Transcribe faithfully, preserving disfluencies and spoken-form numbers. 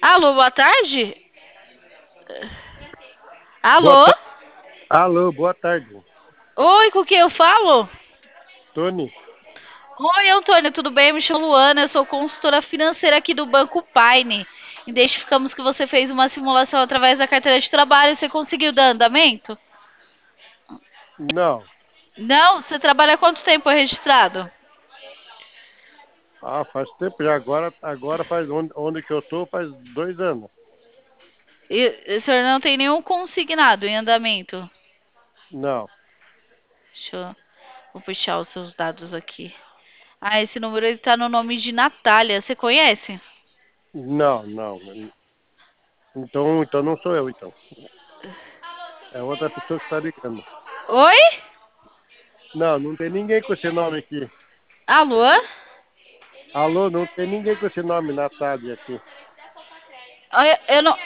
Alô, boa tarde? Boa Alô? tarde. Alô, boa tarde. Oi, com quem eu falo? Tony? Oi, Antônio, tudo bem? Me chamo Luana, eu sou consultora financeira aqui do Banco Paine. Identificamos que você fez uma simulação através da carteira de trabalho. Você conseguiu dar andamento? Não. Não? Você trabalha há quanto tempo registrado? Ah, faz tempo já. Agora, agora faz onde, onde que eu tô faz dois anos. E o senhor não tem nenhum consignado em andamento? Não, Deixa eu... Vou puxar os seus dados aqui. Ah, esse número está no nome de Natália. Você conhece? não, não. Então, então não sou eu, então. É outra pessoa que está ligando. Oi? Não, não tem ninguém com esse nome aqui. Alô? Alô, não tem ninguém com esse nome, Natália, aqui. Eu, eu não,